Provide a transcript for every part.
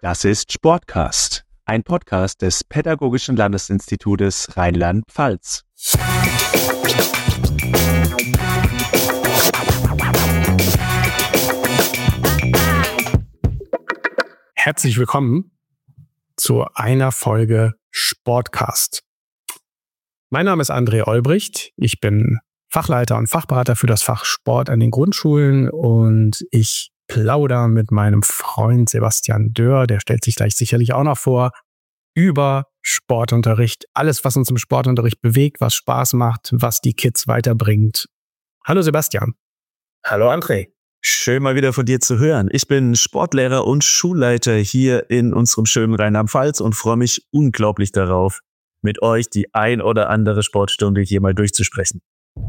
Das ist Sportcast, ein Podcast des Pädagogischen Landesinstitutes Rheinland-Pfalz. Herzlich willkommen zu einer Folge Sportcast. Mein Name ist André Olbricht. Ich bin Fachleiter und Fachberater für das Fach Sport an den Grundschulen und ich plaudere mit meinem Freund Sebastian Dörr, der stellt sich gleich sicherlich auch noch vor, über Sportunterricht. Alles, was uns im Sportunterricht bewegt, was Spaß macht, was die Kids weiterbringt. Hallo Sebastian. Hallo André. Schön mal wieder von dir zu hören. Ich bin Sportlehrer und Schulleiter hier in unserem schönen Rheinland-Pfalz und freue mich unglaublich darauf, mit euch die ein oder andere Sportstunde hier mal durchzusprechen.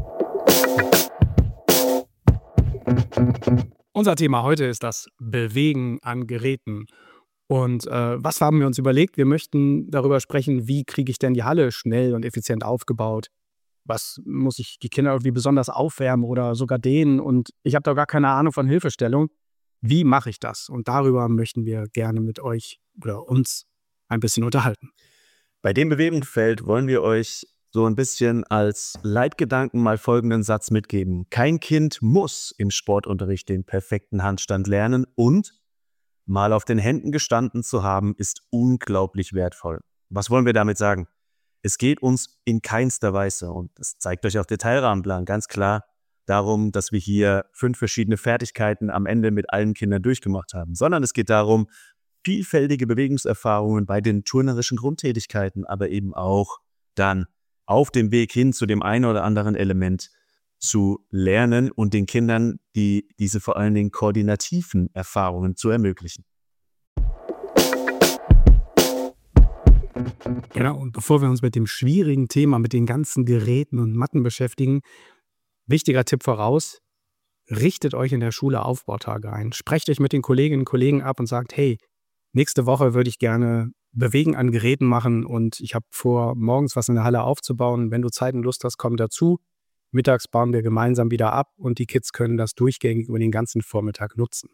Unser Thema heute ist das Bewegen an Geräten. Und was haben wir uns überlegt? Wir möchten darüber sprechen, wie kriege ich denn die Halle schnell und effizient aufgebaut? Was muss ich die Kinder irgendwie besonders aufwärmen oder sogar dehnen? Und ich habe da gar keine Ahnung von Hilfestellung. Wie mache ich das? Und darüber möchten wir gerne mit euch oder uns ein bisschen unterhalten. Bei dem Bewegungsfeld wollen wir euch so ein bisschen als Leitgedanken mal folgenden Satz mitgeben. Kein Kind muss im Sportunterricht den perfekten Handstand lernen und mal auf den Händen gestanden zu haben, ist unglaublich wertvoll. Was wollen wir damit sagen? Es geht uns in keinster Weise, und das zeigt euch auch der Teilrahmenplan ganz klar, darum, dass wir hier 5 verschiedene Fertigkeiten am Ende mit allen Kindern durchgemacht haben, sondern es geht darum, vielfältige Bewegungserfahrungen bei den turnerischen Grundtätigkeiten, aber eben auch dann auf dem Weg hin zu dem einen oder anderen Element zu lernen und den Kindern diese vor allen Dingen koordinativen Erfahrungen zu ermöglichen. Genau, und bevor wir uns mit dem schwierigen Thema, mit den ganzen Geräten und Matten beschäftigen, wichtiger Tipp voraus, richtet euch in der Schule Aufbautage ein. Sprecht euch mit den Kolleginnen und Kollegen ab und sagt, hey, nächste Woche würde ich gerne Bewegen an Geräten machen und ich habe vor, morgens was in der Halle aufzubauen. Wenn du Zeit und Lust hast, komm dazu. Mittags bauen wir gemeinsam wieder ab und die Kids können das durchgängig über den ganzen Vormittag nutzen.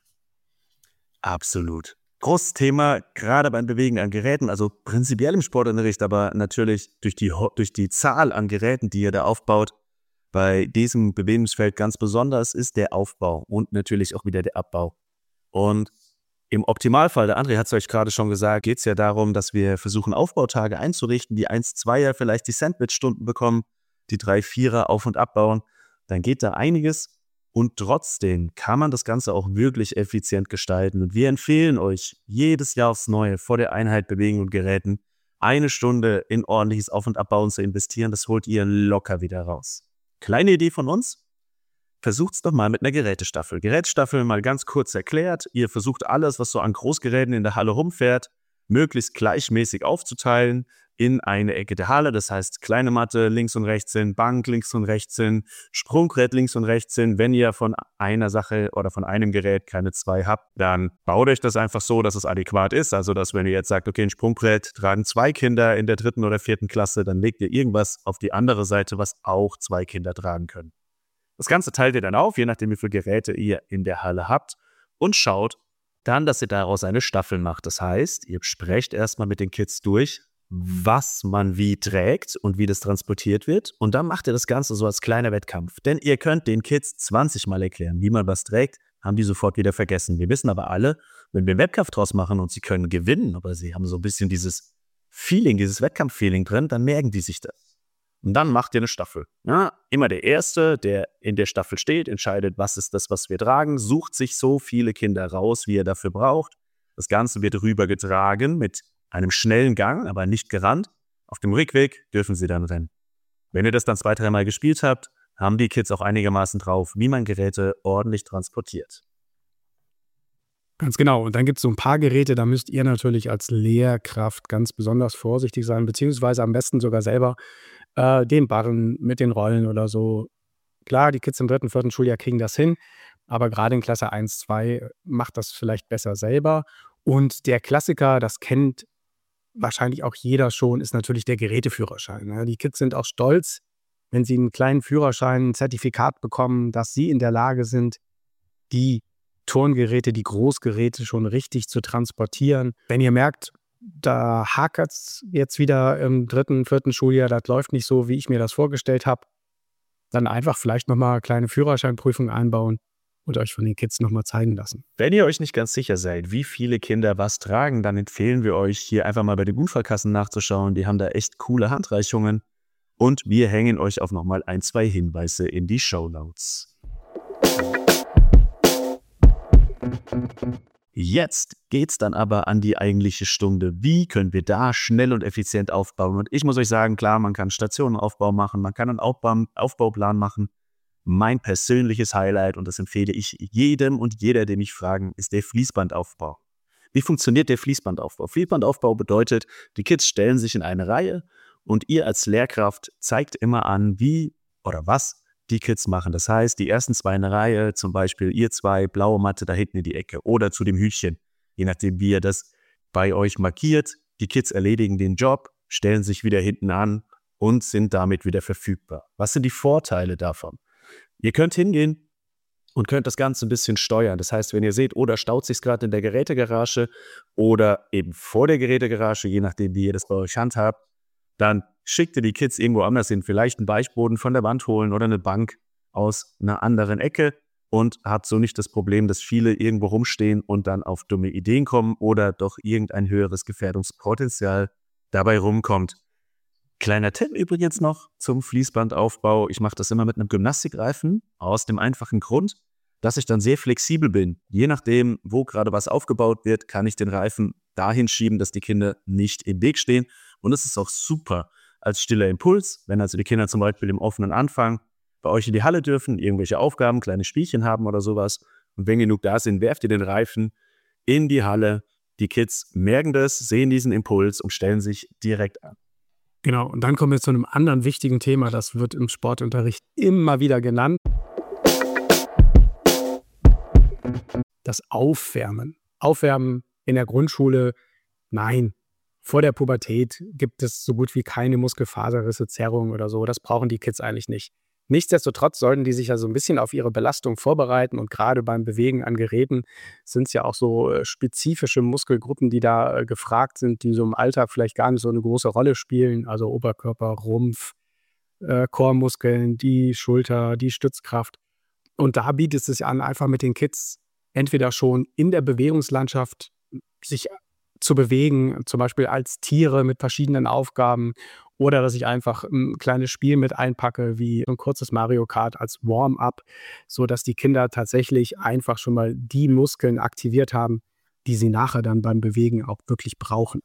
Absolut. Großes Thema, gerade beim Bewegen an Geräten, also prinzipiell im Sportunterricht, aber natürlich durch die Zahl an Geräten, die ihr da aufbaut, bei diesem Bewegungsfeld ganz besonders ist der Aufbau und natürlich auch wieder der Abbau. Und im Optimalfall, der André hat es euch gerade schon gesagt, geht es ja darum, dass wir versuchen, Aufbautage einzurichten, die 1-2er vielleicht die Sandwich-Stunden bekommen, die 3-4er auf- und abbauen. Dann geht da einiges. Und trotzdem kann man das Ganze auch wirklich effizient gestalten. Und wir empfehlen euch jedes Jahr aufs Neue vor der Einheit Bewegen und Geräten 1 Stunde in ordentliches Auf- und Abbauen zu investieren. Das holt ihr locker wieder raus. Kleine Idee von uns. Versucht's doch mal mit einer Gerätestaffel. Gerätestaffel mal ganz kurz erklärt. Ihr versucht alles, was so an Großgeräten in der Halle rumfährt, möglichst gleichmäßig aufzuteilen in eine Ecke der Halle. Das heißt, kleine Matte links und rechts hin, Bank links und rechts hin, Sprungbrett links und rechts hin. Wenn ihr von einer Sache oder von einem Gerät keine 2 habt, dann baut euch das einfach so, dass es adäquat ist. Also, dass wenn ihr jetzt sagt, okay, ein Sprungbrett tragen 2 Kinder in der 3. oder 4. Klasse, dann legt ihr irgendwas auf die andere Seite, was auch 2 Kinder tragen können. Das Ganze teilt ihr dann auf, je nachdem, wie viele Geräte ihr in der Halle habt und schaut dann, dass ihr daraus eine Staffel macht. Das heißt, ihr sprecht erstmal mit den Kids durch, was man wie trägt und wie das transportiert wird. Und dann macht ihr das Ganze so als kleiner Wettkampf. Denn ihr könnt den Kids 20 Mal erklären, wie man was trägt, haben die sofort wieder vergessen. Wir wissen aber alle, wenn wir einen Wettkampf draus machen und sie können gewinnen, aber sie haben so ein bisschen dieses Feeling, dieses Wettkampf-Feeling drin, dann merken die sich das. Und dann macht ihr eine Staffel. Ja, immer der Erste, der in der Staffel steht, entscheidet, was ist das, was wir tragen, sucht sich so viele Kinder raus, wie er dafür braucht. Das Ganze wird rübergetragen mit einem schnellen Gang, aber nicht gerannt. Auf dem Rückweg dürfen sie dann rennen. Wenn ihr das dann 2-3 Mal gespielt habt, haben die Kids auch einigermaßen drauf, wie man Geräte ordentlich transportiert. Ganz genau. Und dann gibt es so ein paar Geräte, da müsst ihr natürlich als Lehrkraft ganz besonders vorsichtig sein, beziehungsweise am besten sogar selber den Barren mit den Rollen oder so. Klar, die Kids im 3., 4. Schuljahr kriegen das hin, aber gerade in Klasse 1, 2 macht das vielleicht besser selber. Und der Klassiker, das kennt wahrscheinlich auch jeder schon, ist natürlich der Geräteführerschein. Ne? Die Kids sind auch stolz, wenn sie einen kleinen Führerschein, ein Zertifikat bekommen, dass sie in der Lage sind, die Turngeräte, die Großgeräte schon richtig zu transportieren. Wenn ihr merkt, da hakert es jetzt wieder im 3., 4. Schuljahr, das läuft nicht so, wie ich mir das vorgestellt habe, dann einfach vielleicht nochmal eine kleine Führerscheinprüfung einbauen und euch von den Kids nochmal zeigen lassen. Wenn ihr euch nicht ganz sicher seid, wie viele Kinder was tragen, dann empfehlen wir euch, hier einfach mal bei den Unfallkassen nachzuschauen. Die haben da echt coole Handreichungen. Und wir hängen euch auch nochmal 1, 2 Hinweise in die Shownotes. Jetzt geht's dann aber an die eigentliche Stunde. Wie können wir da schnell und effizient aufbauen? Und ich muss euch sagen, klar, man kann Stationenaufbau machen, man kann einen Aufbauplan machen. Mein persönliches Highlight, und das empfehle ich jedem und jeder, den mich fragen, ist der Fließbandaufbau. Wie funktioniert der Fließbandaufbau? Fließbandaufbau bedeutet, die Kids stellen sich in eine Reihe und ihr als Lehrkraft zeigt immer an, wie oder was die Kids machen. Das heißt, die ersten 2 in der Reihe, zum Beispiel ihr 2, blaue Matte da hinten in die Ecke oder zu dem Hütchen, je nachdem, wie ihr das bei euch markiert. Die Kids erledigen den Job, stellen sich wieder hinten an und sind damit wieder verfügbar. Was sind die Vorteile davon? Ihr könnt hingehen und könnt das Ganze ein bisschen steuern. Das heißt, wenn ihr seht, da staut sich gerade in der Gerätegarage oder eben vor der Gerätegarage, je nachdem, wie ihr das bei euch handhabt, dann schickt ihr die Kids irgendwo anders hin, vielleicht einen Weichboden von der Wand holen oder eine Bank aus einer anderen Ecke und habt so nicht das Problem, dass viele irgendwo rumstehen und dann auf dumme Ideen kommen oder doch irgendein höheres Gefährdungspotenzial dabei rumkommt. Kleiner Tipp übrigens noch zum Fließbandaufbau. Ich mache das immer mit einem Gymnastikreifen aus dem einfachen Grund, dass ich dann sehr flexibel bin. Je nachdem, wo gerade was aufgebaut wird, kann ich den Reifen dahin schieben, dass die Kinder nicht im Weg stehen. Und es ist auch super als stiller Impuls, wenn also die Kinder zum Beispiel im offenen Anfang bei euch in die Halle dürfen, irgendwelche Aufgaben, kleine Spielchen haben oder sowas. Und wenn genug da sind, werft ihr den Reifen in die Halle. Die Kids merken das, sehen diesen Impuls und stellen sich direkt an. Genau, und dann kommen wir zu einem anderen wichtigen Thema, das wird im Sportunterricht immer wieder genannt. Das Aufwärmen. Aufwärmen in der Grundschule, nein. Vor der Pubertät gibt es so gut wie keine Muskelfaserrisse, Zerrungen oder so. Das brauchen die Kids eigentlich nicht. Nichtsdestotrotz sollten die sich ja so ein bisschen auf ihre Belastung vorbereiten und gerade beim Bewegen an Geräten sind es ja auch so spezifische Muskelgruppen, die da gefragt sind, die so im Alltag vielleicht gar nicht so eine große Rolle spielen. Also Oberkörper, Rumpf, Chormuskeln, die Schulter, die Stützkraft. Und da bietet es sich an, einfach mit den Kids entweder schon in der Bewegungslandschaft sich zu bewegen, zum Beispiel als Tiere mit verschiedenen Aufgaben oder dass ich einfach ein kleines Spiel mit einpacke, wie ein kurzes Mario Kart als Warm-up, sodass die Kinder tatsächlich einfach schon mal die Muskeln aktiviert haben, die sie nachher dann beim Bewegen auch wirklich brauchen.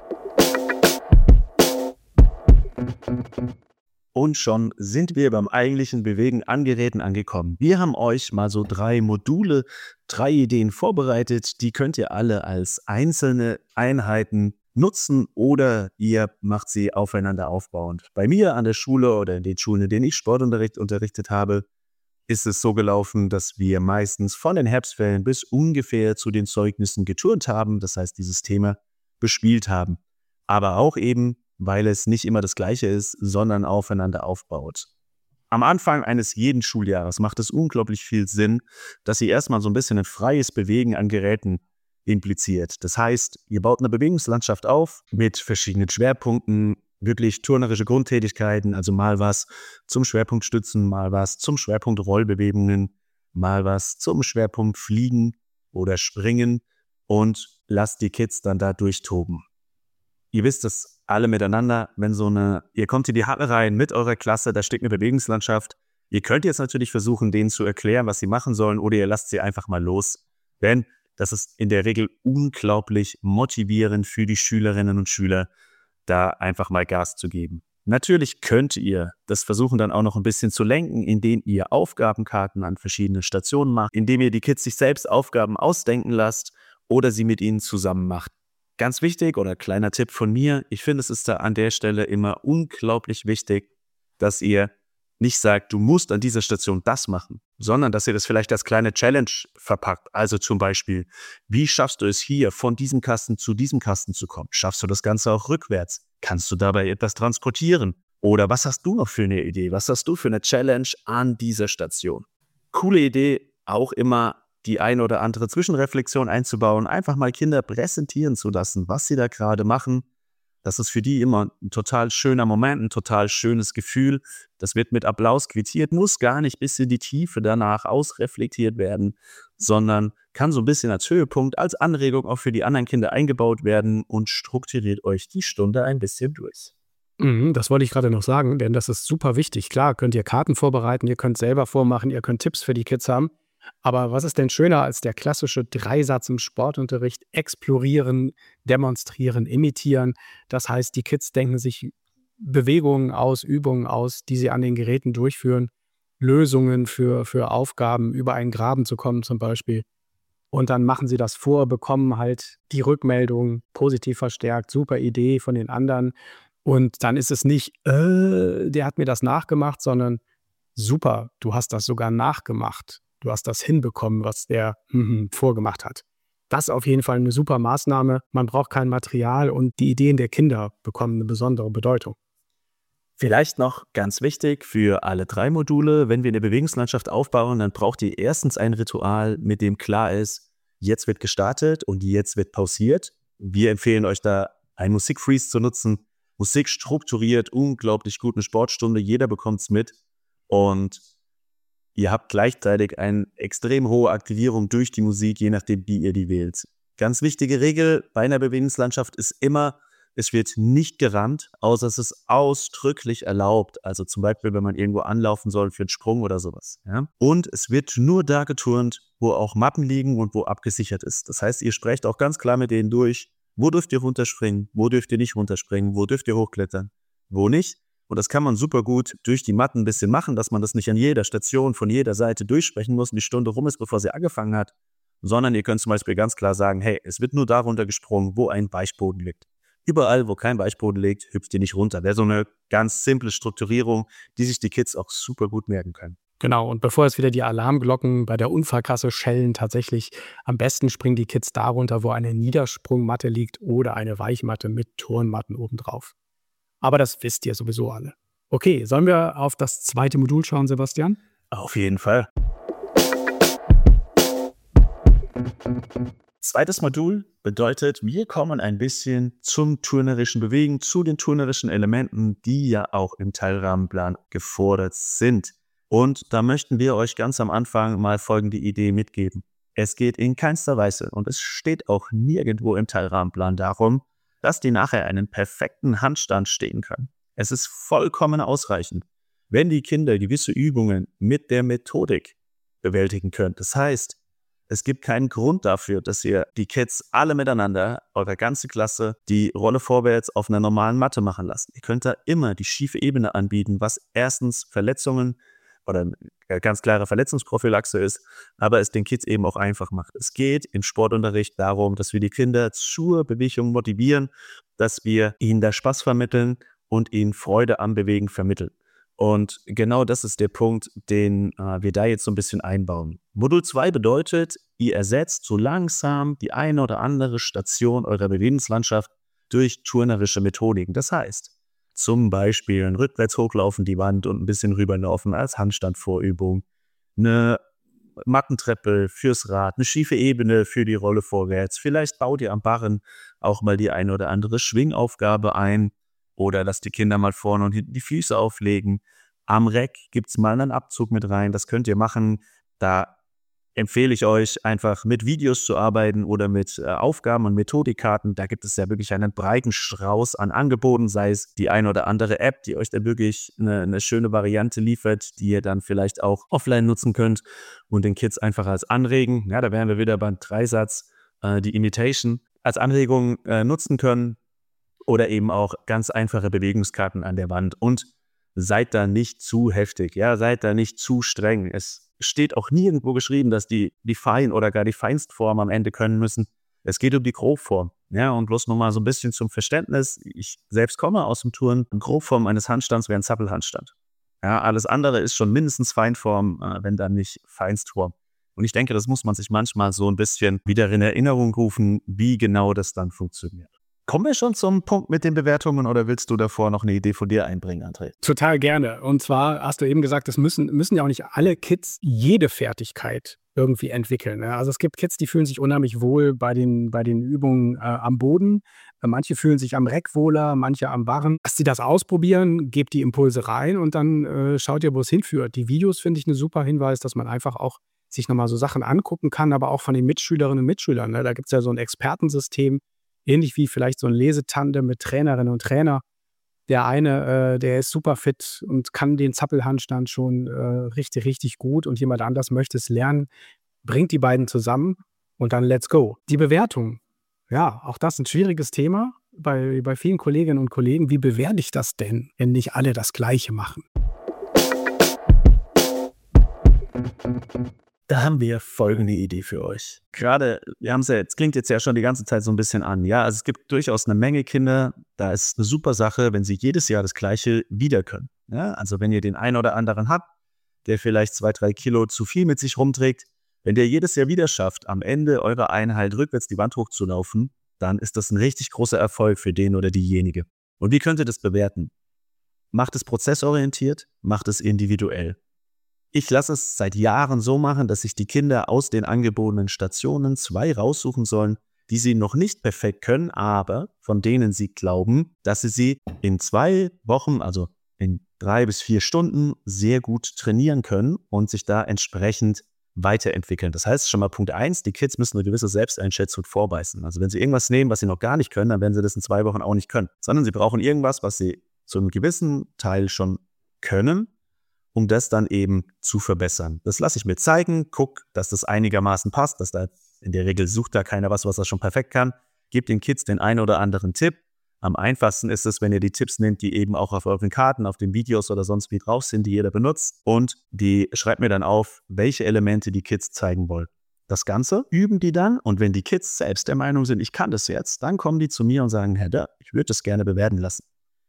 Und schon sind wir beim eigentlichen Bewegen an Geräten angekommen. Wir haben euch mal so 3 Module, 3 Ideen vorbereitet. Die könnt ihr alle als einzelne Einheiten nutzen oder ihr macht sie aufeinander aufbauend. Bei mir an der Schule oder in den Schulen, in denen ich Sportunterricht unterrichtet habe, ist es so gelaufen, dass wir meistens von den Herbstferien bis ungefähr zu den Zeugnissen geturnt haben. Das heißt, dieses Thema bespielt haben. Aber auch eben, weil es nicht immer das Gleiche ist, sondern aufeinander aufbaut. Am Anfang eines jeden Schuljahres macht es unglaublich viel Sinn, dass ihr erstmal so ein bisschen ein freies Bewegen an Geräten impliziert. Das heißt, ihr baut eine Bewegungslandschaft auf mit verschiedenen Schwerpunkten, wirklich turnerische Grundtätigkeiten, also mal was zum Schwerpunkt Stützen, mal was zum Schwerpunkt Rollbewegungen, mal was zum Schwerpunkt Fliegen oder Springen und lasst die Kids dann da durchtoben. Ihr wisst das alle miteinander, ihr kommt in die Halle rein mit eurer Klasse, da steht eine Bewegungslandschaft. Ihr könnt jetzt natürlich versuchen, denen zu erklären, was sie machen sollen, oder ihr lasst sie einfach mal los. Denn das ist in der Regel unglaublich motivierend für die Schülerinnen und Schüler, da einfach mal Gas zu geben. Natürlich könnt ihr das versuchen, dann auch noch ein bisschen zu lenken, indem ihr Aufgabenkarten an verschiedenen Stationen macht, indem ihr die Kids sich selbst Aufgaben ausdenken lasst oder sie mit ihnen zusammen macht. Ganz wichtig oder kleiner Tipp von mir, ich finde, es ist da an der Stelle immer unglaublich wichtig, dass ihr nicht sagt, du musst an dieser Station das machen, sondern dass ihr das vielleicht als kleine Challenge verpackt. Also zum Beispiel, wie schaffst du es hier, von diesem Kasten zu diesem Kasten zu kommen? Schaffst du das Ganze auch rückwärts? Kannst du dabei etwas transportieren? Oder was hast du noch für eine Idee? Was hast du für eine Challenge an dieser Station? Coole Idee, auch immer die ein oder andere Zwischenreflexion einzubauen, einfach mal Kinder präsentieren zu lassen, was sie da gerade machen. Das ist für die immer ein total schöner Moment, ein total schönes Gefühl. Das wird mit Applaus quittiert, muss gar nicht bis in die Tiefe danach ausreflektiert werden, sondern kann so ein bisschen als Höhepunkt, als Anregung auch für die anderen Kinder eingebaut werden und strukturiert euch die Stunde ein bisschen durch. Das wollte ich gerade noch sagen, denn das ist super wichtig. Klar, könnt ihr Karten vorbereiten, ihr könnt selber vormachen, ihr könnt Tipps für die Kids haben. Aber was ist denn schöner als der klassische Dreisatz im Sportunterricht? Explorieren, demonstrieren, imitieren. Das heißt, die Kids denken sich Bewegungen aus, Übungen aus, die sie an den Geräten durchführen, Lösungen für Aufgaben, über einen Graben zu kommen zum Beispiel. Und dann machen sie das vor, bekommen halt die Rückmeldung positiv verstärkt, super Idee von den anderen. Und dann ist es nicht, der hat mir das nachgemacht, sondern super, du hast das sogar nachgemacht. Du hast das hinbekommen, was der vorgemacht hat. Das ist auf jeden Fall eine super Maßnahme. Man braucht kein Material und die Ideen der Kinder bekommen eine besondere Bedeutung. Vielleicht noch ganz wichtig für alle 3 Module, wenn wir eine Bewegungslandschaft aufbauen, dann braucht ihr erstens ein Ritual, mit dem klar ist, jetzt wird gestartet und jetzt wird pausiert. Wir empfehlen euch da, ein Musikfreeze zu nutzen. Musik strukturiert, unglaublich gut, eine Sportstunde, jeder bekommt es mit und ihr habt gleichzeitig eine extrem hohe Aktivierung durch die Musik, je nachdem, wie ihr die wählt. Ganz wichtige Regel bei einer Bewegungslandschaft ist immer, es wird nicht gerannt, außer es ist ausdrücklich erlaubt. Also zum Beispiel, wenn man irgendwo anlaufen soll für einen Sprung oder sowas. Ja? Und es wird nur da geturnt, wo auch Matten liegen und wo abgesichert ist. Das heißt, ihr sprecht auch ganz klar mit denen durch, wo dürft ihr runterspringen, wo dürft ihr nicht runterspringen, wo dürft ihr hochklettern, wo nicht. Und das kann man super gut durch die Matten ein bisschen machen, dass man das nicht an jeder Station von jeder Seite durchsprechen muss und die Stunde rum ist, bevor sie angefangen hat, sondern ihr könnt zum Beispiel ganz klar sagen, hey, es wird nur da runtergesprungen, wo ein Weichboden liegt. Überall, wo kein Weichboden liegt, hüpft ihr nicht runter. Wäre so eine ganz simple Strukturierung, die sich die Kids auch super gut merken können. Genau, und bevor jetzt wieder die Alarmglocken bei der Unfallkasse schellen, tatsächlich am besten springen die Kids da runter, wo eine Niedersprungmatte liegt oder eine Weichmatte mit Turnmatten obendrauf. Aber das wisst ihr sowieso alle. Okay, sollen wir auf das zweite Modul schauen, Sebastian? Auf jeden Fall. Zweites Modul bedeutet, wir kommen ein bisschen zum turnerischen Bewegen, zu den turnerischen Elementen, die ja auch im Teilrahmenplan gefordert sind. Und da möchten wir euch ganz am Anfang mal folgende Idee mitgeben. Es geht in keinster Weise und es steht auch nirgendwo im Teilrahmenplan darum, dass die nachher einen perfekten Handstand stehen können. Es ist vollkommen ausreichend, wenn die Kinder gewisse Übungen mit der Methodik bewältigen können. Das heißt, es gibt keinen Grund dafür, dass ihr die Kids alle miteinander, eure ganze Klasse, die Rolle vorwärts auf einer normalen Matte machen lasst. Ihr könnt da immer die schiefe Ebene anbieten, was erstens Verletzungen oder eine ganz klare Verletzungsprophylaxe ist, aber es den Kids eben auch einfach macht. Es geht im Sportunterricht darum, dass wir die Kinder zur Bewegung motivieren, dass wir ihnen da Spaß vermitteln und ihnen Freude am Bewegen vermitteln. Und genau das ist der Punkt, den wir da jetzt so ein bisschen einbauen. Modul 2 bedeutet, ihr ersetzt so langsam die eine oder andere Station eurer Bewegungslandschaft durch turnerische Methodiken. Das heißt, zum Beispiel ein rückwärts hochlaufen die Wand und ein bisschen rüberlaufen als Handstandvorübung, eine Mattentreppe fürs Rad, eine schiefe Ebene für die Rolle vorwärts. Vielleicht baut ihr am Barren auch mal die eine oder andere Schwingaufgabe ein. Oder lasst die Kinder mal vorne und hinten die Füße auflegen. Am Reck gibt es mal einen Abzug mit rein. Das könnt ihr machen. Da empfehle ich euch einfach mit Videos zu arbeiten oder mit Aufgaben und Methodikkarten. Da gibt es ja wirklich einen breiten Strauß an Angeboten, sei es die eine oder andere App, die euch da wirklich eine schöne Variante liefert, die ihr dann vielleicht auch offline nutzen könnt und den Kids einfach als Anregen, ja, da wären wir wieder beim Dreisatz, die Imitation als Anregung nutzen können. Oder eben auch ganz einfache Bewegungskarten an der Wand. Und seid da nicht zu heftig, ja, seid da nicht zu streng. Es steht auch nirgendwo geschrieben, dass die Fein- oder gar die Feinstform am Ende können müssen. Es geht um die Grobform. Ja, und bloß nochmal so ein bisschen zum Verständnis. Ich selbst komme aus dem Turnen. Grobform eines Handstands wäre ein Zappelhandstand. Ja, alles andere ist schon mindestens Feinform, wenn dann nicht Feinstform. Und ich denke, das muss man sich manchmal so ein bisschen wieder in Erinnerung rufen, wie genau das dann funktioniert. Kommen wir schon zum Punkt mit den Bewertungen oder willst du davor noch eine Idee von dir einbringen, André? Total gerne. Und zwar hast du eben gesagt, es müssen ja auch nicht alle Kids jede Fertigkeit irgendwie entwickeln. Ne? Also es gibt Kids, die fühlen sich unheimlich wohl bei den Übungen am Boden. Manche fühlen sich am Reck wohler, manche am Barren. Lasst sie das ausprobieren, gebt die Impulse rein und dann schaut ihr, wo es hinführt. Die Videos finde ich ein super Hinweis, dass man einfach auch sich nochmal so Sachen angucken kann, aber auch von den Mitschülerinnen und Mitschülern. Ne? Da gibt es ja so ein Expertensystem, ähnlich wie vielleicht so ein Lesetandem mit Trainerinnen und Trainer. Der eine, der ist super fit und kann den Zappelhandstand schon richtig, richtig gut und jemand anders möchte es lernen, bringt die beiden zusammen und dann let's go. Die Bewertung, ja, auch das ist ein schwieriges Thema bei vielen Kolleginnen und Kollegen. Wie bewerte ich das denn, wenn nicht alle das Gleiche machen? Da haben wir folgende Idee für euch. Gerade, wir haben es ja, es klingt jetzt ja schon die ganze Zeit so ein bisschen an. Ja, also es gibt durchaus eine Menge Kinder, da ist eine super Sache, wenn sie jedes Jahr das Gleiche wieder können. Ja, also wenn ihr den einen oder anderen habt, der vielleicht 2-3 Kilo zu viel mit sich rumträgt, wenn der jedes Jahr wieder schafft, am Ende eurer Einheit rückwärts die Wand hochzulaufen, dann ist das ein richtig großer Erfolg für den oder diejenige. Und wie könnt ihr das bewerten? Macht es prozessorientiert, macht es individuell. Ich lasse es seit Jahren so machen, dass sich die Kinder aus den angebotenen Stationen 2 raussuchen sollen, die sie noch nicht perfekt können, aber von denen sie glauben, dass sie in 2 Wochen, also in 3 bis 4 Stunden, sehr gut trainieren können und sich da entsprechend weiterentwickeln. Das heißt schon mal Punkt 1, die Kids müssen eine gewisse Selbsteinschätzung vorbeißen. Also wenn sie irgendwas nehmen, was sie noch gar nicht können, dann werden sie das in 2 Wochen auch nicht können. Sondern sie brauchen irgendwas, was sie zu einem gewissen Teil schon können, um das dann eben zu verbessern. Das lasse ich mir zeigen, guck, dass das einigermaßen passt, dass da in der Regel sucht da keiner was er schon perfekt kann. Gebt den Kids den einen oder anderen Tipp. Am einfachsten ist es, wenn ihr die Tipps nehmt, die eben auch auf euren Karten, auf den Videos oder sonst wie drauf sind, die jeder benutzt. Und die schreibt mir dann auf, welche Elemente die Kids zeigen wollen. Das Ganze üben die dann und wenn die Kids selbst der Meinung sind, ich kann das jetzt, dann kommen die zu mir und sagen, Herr Dörr, ich würde das gerne bewerten lassen.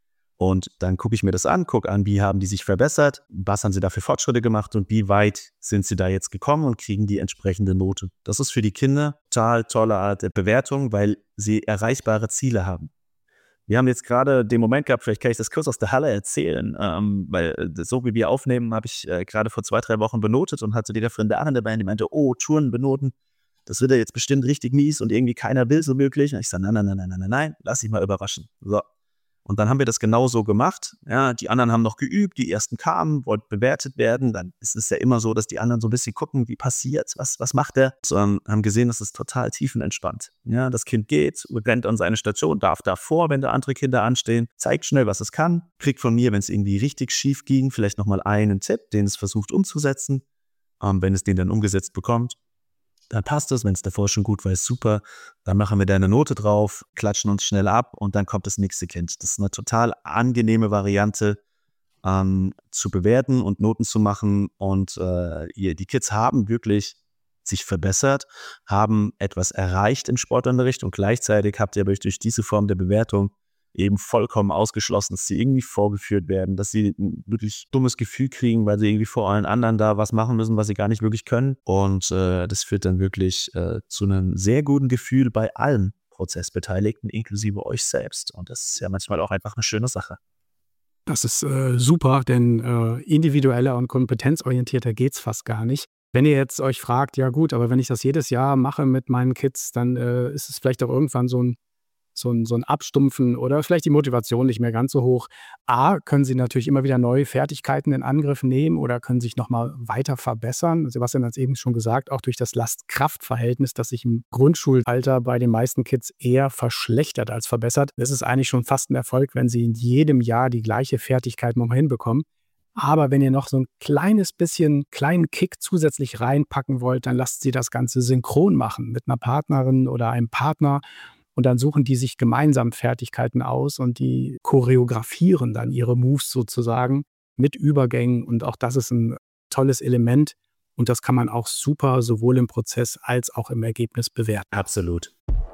Und dann gucke ich mir das an, gucke an, wie haben die sich verbessert, was haben sie da für Fortschritte gemacht und wie weit sind sie da jetzt gekommen und kriegen die entsprechende Note. Das ist für die Kinder total tolle Art der Bewertung, weil sie erreichbare Ziele haben. Wir haben jetzt gerade den Moment gehabt, vielleicht kann ich das kurz aus der Halle erzählen, weil so wie wir aufnehmen, habe ich gerade vor 2-3 Wochen benotet und hatte die Freundin dabei, die meinte, oh, Touren benoten, das wird ja jetzt bestimmt richtig mies und irgendwie keiner will so möglich. Und ich sage, nein, lass dich mal überraschen. So. Und dann haben wir das genauso gemacht. Ja, die anderen haben noch geübt, die ersten kamen, wollten bewertet werden. Dann ist es ja immer so, dass die anderen so ein bisschen gucken, wie passiert's, was macht der? Sondern haben gesehen, das ist total tiefenentspannt. Ja, das Kind geht, rennt an seine Station, darf davor, wenn da andere Kinder anstehen, zeigt schnell, was es kann, kriegt von mir, wenn es irgendwie richtig schief ging, vielleicht nochmal einen Tipp, den es versucht umzusetzen. Wenn es den dann umgesetzt bekommt, dann passt es, wenn es davor schon gut war, ist super. Dann machen wir da eine Note drauf, klatschen uns schnell ab und dann kommt das nächste Kind. Das ist eine total angenehme Variante, zu bewerten und Noten zu machen. Und die Kids haben wirklich sich verbessert, haben etwas erreicht im Sportunterricht und gleichzeitig habt ihr durch diese Form der Bewertung eben vollkommen ausgeschlossen, dass sie irgendwie vorgeführt werden, dass sie ein wirklich dummes Gefühl kriegen, weil sie irgendwie vor allen anderen da was machen müssen, was sie gar nicht wirklich können. Und das führt dann wirklich zu einem sehr guten Gefühl bei allen Prozessbeteiligten, inklusive euch selbst. Und das ist ja manchmal auch einfach eine schöne Sache. Das ist super, denn individueller und kompetenzorientierter geht es fast gar nicht. Wenn ihr jetzt euch fragt, ja gut, aber wenn ich das jedes Jahr mache mit meinen Kids, dann ist es vielleicht auch irgendwann so ein Abstumpfen oder vielleicht die Motivation nicht mehr ganz so hoch. A, können sie natürlich immer wieder neue Fertigkeiten in Angriff nehmen oder können sich nochmal weiter verbessern. Sebastian hat es eben schon gesagt, auch durch das Last-Kraft-Verhältnis, das sich im Grundschulalter bei den meisten Kids eher verschlechtert als verbessert. Das ist eigentlich schon fast ein Erfolg, wenn sie in jedem Jahr die gleiche Fertigkeit nochmal hinbekommen. Aber wenn ihr noch so ein kleines bisschen kleinen Kick zusätzlich reinpacken wollt, dann lasst sie das Ganze synchron machen mit einer Partnerin oder einem Partner. Und dann suchen die sich gemeinsam Fertigkeiten aus und die choreografieren dann ihre Moves sozusagen mit Übergängen. Und auch das ist ein tolles Element. Und das kann man auch super sowohl im Prozess als auch im Ergebnis bewerten. Absolut.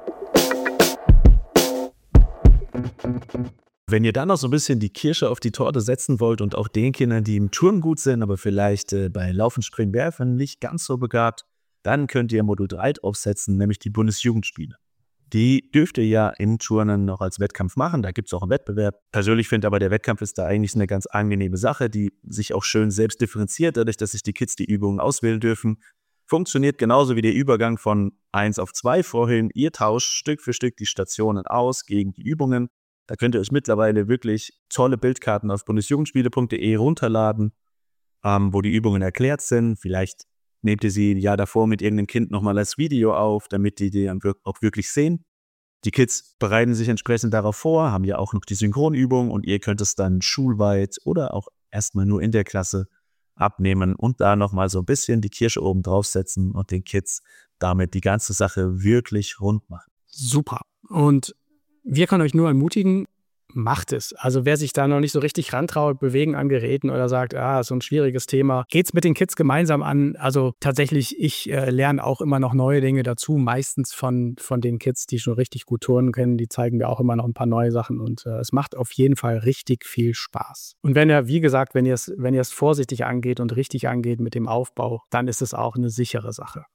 Wenn ihr dann noch so ein bisschen die Kirsche auf die Torte setzen wollt und auch den Kindern, die im Turnen gut sind, aber vielleicht bei Laufen, Springen, Werfen nicht ganz so begabt, dann könnt ihr Modul 3 aufsetzen, nämlich die Bundesjugendspiele. Die dürft ihr ja im Turnen noch als Wettkampf machen. Da gibt es auch einen Wettbewerb. Persönlich finde aber, der Wettkampf ist da eigentlich eine ganz angenehme Sache, die sich auch schön selbst differenziert, dadurch, dass sich die Kids die Übungen auswählen dürfen. Funktioniert genauso wie der Übergang von 1 auf 2 vorhin. Ihr tauscht Stück für Stück die Stationen aus gegen die Übungen. Da könnt ihr euch mittlerweile wirklich tolle Bildkarten auf bundesjugendspiele.de runterladen, wo die Übungen erklärt sind. Vielleicht nehmt ihr sie ein Jahr davor mit irgendeinem Kind nochmal als Video auf, damit die dann auch wirklich sehen. Die Kids bereiten sich entsprechend darauf vor, haben ja auch noch die Synchronübung und ihr könnt es dann schulweit oder auch erstmal nur in der Klasse abnehmen und da nochmal so ein bisschen die Kirsche oben draufsetzen und den Kids damit die ganze Sache wirklich rund machen. Super. Und wir können euch nur ermutigen, macht es. Also wer sich da noch nicht so richtig rantraut, bewegen an Geräten oder sagt, so ein schwieriges Thema, geht's mit den Kids gemeinsam an. Also tatsächlich, ich lerne auch immer noch neue Dinge dazu, meistens von den Kids, die schon richtig gut turnen können. Die zeigen mir auch immer noch ein paar neue Sachen und es macht auf jeden Fall richtig viel Spaß. Und wenn ihr, wie gesagt, wenn ihr es vorsichtig angeht und richtig angeht mit dem Aufbau, dann ist es auch eine sichere Sache.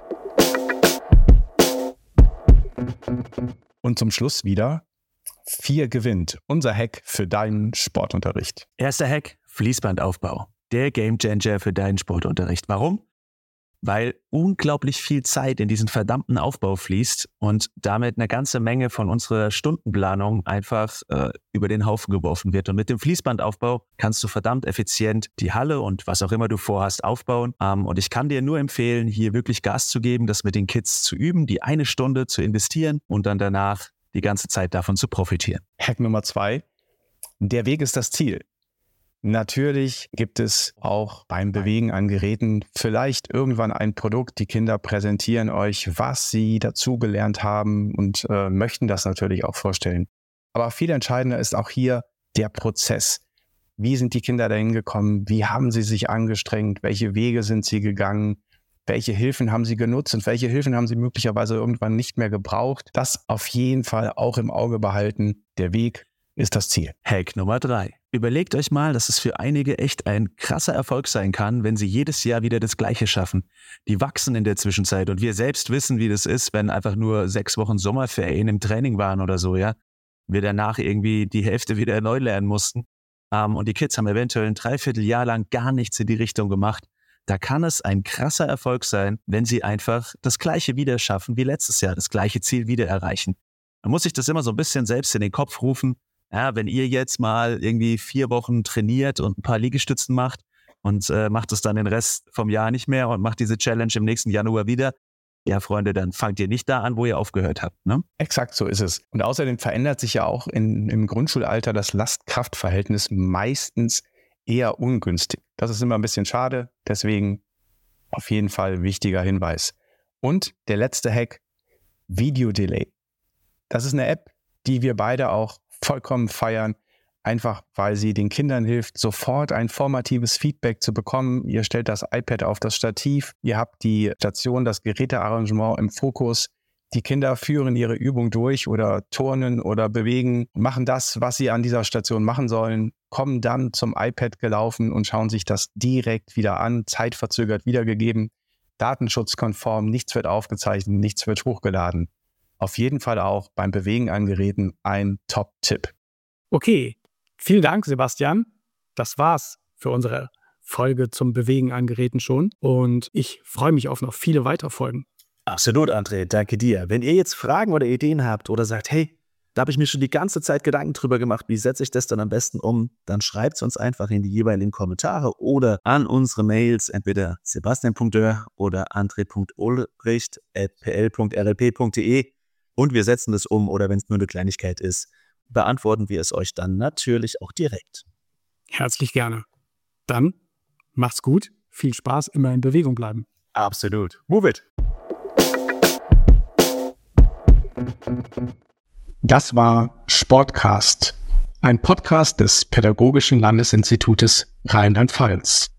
Und zum Schluss wieder 4 gewinnt. Unser Hack für deinen Sportunterricht. Erster Hack, Fließbandaufbau. Der Gamechanger für deinen Sportunterricht. Warum? Weil unglaublich viel Zeit in diesen verdammten Aufbau fließt und damit eine ganze Menge von unserer Stundenplanung einfach über den Haufen geworfen wird. Und mit dem Fließbandaufbau kannst du verdammt effizient die Halle und was auch immer du vorhast aufbauen. Und ich kann dir nur empfehlen, hier wirklich Gas zu geben, das mit den Kids zu üben, die 1 Stunde zu investieren und dann danach die ganze Zeit davon zu profitieren. Hack Nummer 2. Der Weg ist das Ziel. Natürlich gibt es auch beim Bewegen an Geräten vielleicht irgendwann ein Produkt. Die Kinder präsentieren euch, was sie dazugelernt haben und möchten das natürlich auch vorstellen. Aber viel entscheidender ist auch hier der Prozess. Wie sind die Kinder dahin gekommen? Wie haben sie sich angestrengt? Welche Wege sind sie gegangen? Welche Hilfen haben sie genutzt und welche Hilfen haben sie möglicherweise irgendwann nicht mehr gebraucht? Das auf jeden Fall auch im Auge behalten. Der Weg ist das Ziel. Hack Nummer 3. Überlegt euch mal, dass es für einige echt ein krasser Erfolg sein kann, wenn sie jedes Jahr wieder das Gleiche schaffen. Die wachsen in der Zwischenzeit und wir selbst wissen, wie das ist, wenn einfach nur 6 Wochen Sommerferien im Training waren oder so, ja. Wir danach irgendwie die Hälfte wieder neu lernen mussten. Und die Kids haben eventuell ein Dreivierteljahr lang gar nichts in die Richtung gemacht. Da kann es ein krasser Erfolg sein, wenn sie einfach das Gleiche wieder schaffen wie letztes Jahr, das gleiche Ziel wieder erreichen. Man muss sich das immer so ein bisschen selbst in den Kopf rufen. Ja, wenn ihr jetzt mal irgendwie 4 Wochen trainiert und ein paar Liegestützen macht und macht es dann den Rest vom Jahr nicht mehr und macht diese Challenge im nächsten Januar wieder, ja Freunde, dann fangt ihr nicht da an, wo ihr aufgehört habt. Ne? Exakt, so ist es. Und außerdem verändert sich ja auch im Grundschulalter das Last-Kraft-Verhältnis meistens eher ungünstig. Das ist immer ein bisschen schade, deswegen auf jeden Fall wichtiger Hinweis. Und der letzte Hack, Video Delay. Das ist eine App, die wir beide auch vollkommen feiern, einfach weil sie den Kindern hilft, sofort ein formatives Feedback zu bekommen. Ihr stellt das iPad auf das Stativ, ihr habt die Station, das Gerätearrangement im Fokus. Die Kinder führen ihre Übung durch oder turnen oder bewegen, machen das, was sie an dieser Station machen sollen, kommen dann zum iPad gelaufen und schauen sich das direkt wieder an, zeitverzögert wiedergegeben, datenschutzkonform, nichts wird aufgezeichnet, nichts wird hochgeladen. Auf jeden Fall auch beim Bewegen an Geräten ein Top-Tipp. Okay, vielen Dank, Sebastian. Das war's für unsere Folge zum Bewegen an Geräten schon und ich freue mich auf noch viele weitere Folgen. Absolut, André, danke dir. Wenn ihr jetzt Fragen oder Ideen habt oder sagt, hey, da habe ich mir schon die ganze Zeit Gedanken drüber gemacht, wie setze ich das dann am besten um, dann schreibt es uns einfach in die jeweiligen Kommentare oder an unsere Mails, entweder sebastian.dörr oder andre.ulbricht@pl.rlp.de und wir setzen das um oder wenn es nur eine Kleinigkeit ist, beantworten wir es euch dann natürlich auch direkt. Herzlich gerne. Dann macht's gut, viel Spaß, immer in Bewegung bleiben. Absolut. Move it! Das war Sportcast, ein Podcast des Pädagogischen Landesinstitutes Rheinland-Pfalz.